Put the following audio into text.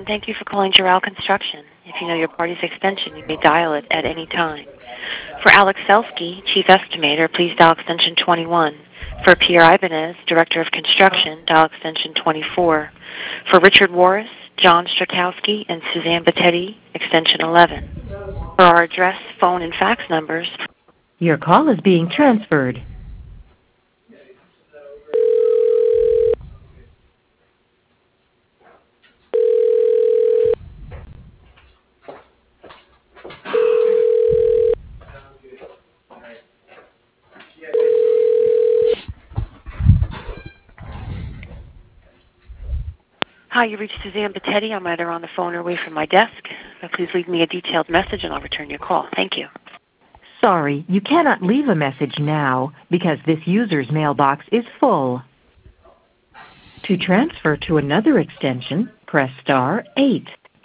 thank you for calling Giral Construction. If you know your party's extension, you may dial it at any time. For Alex Selsky, Chief Estimator, please dial extension 21. For Pierre Ibanez, Director of Construction, dial extension 24. For Richard Warris, John Strakowski, and Suzanne Battetti, extension 11. For our address, phone, and fax numbers. Your call is being transferred. Hi, you reached Suzanne Battetti. I'm either on the phone or away from my desk. Please leave me a detailed message and I'll return your call. Thank you. Sorry, you cannot leave a message now because this user's mailbox is full. To transfer to another extension, press *8.